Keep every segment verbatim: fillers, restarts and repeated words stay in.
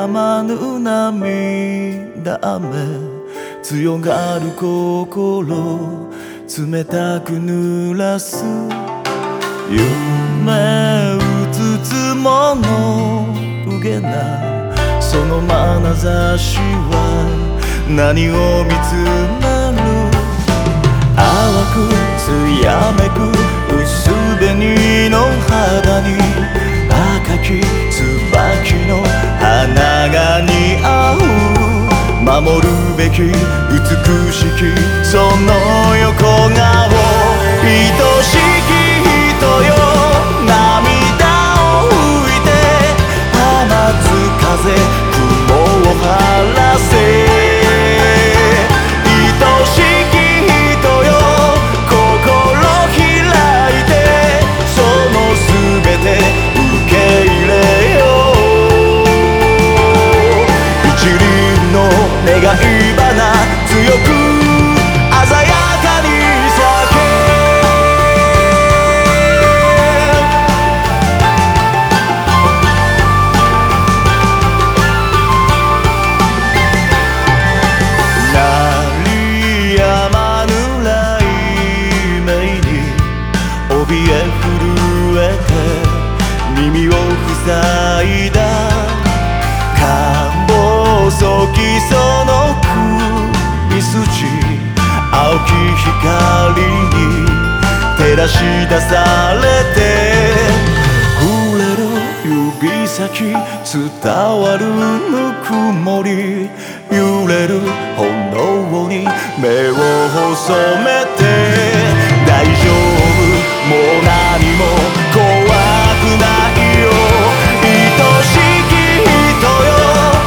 止まぬ涙雨強がる心冷たく濡らす夢うつつものうげなその眼差しは何を見つめる淡く艶めく薄紅の肌に赤き椿の花が似合う守るべき美しきその横顔愛しき人よ涙を拭いて放つ風雲を晴らせ愛しき人よ心開いてその全て受け入れよう一輪の願い花強く鮮やかに咲け鳴り止まぬ雷鳴に怯え震えて耳を塞いだ細きその首筋青き光に照らし出されて触れる指先伝わるぬくもり揺れる炎に目を細めて大丈夫もう何も怖くないよ愛しき人よ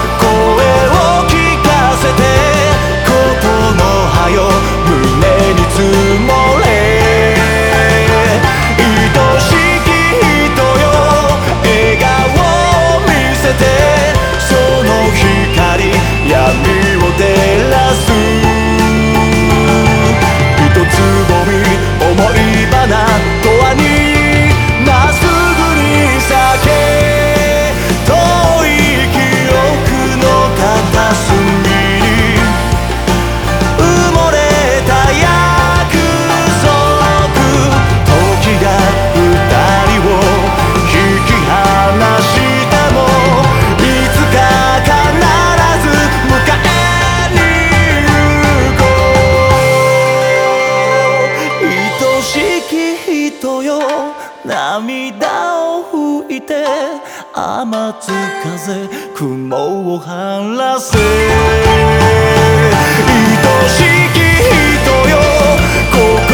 涙を拭いて雨つ風雲を晴らせ愛しき人よ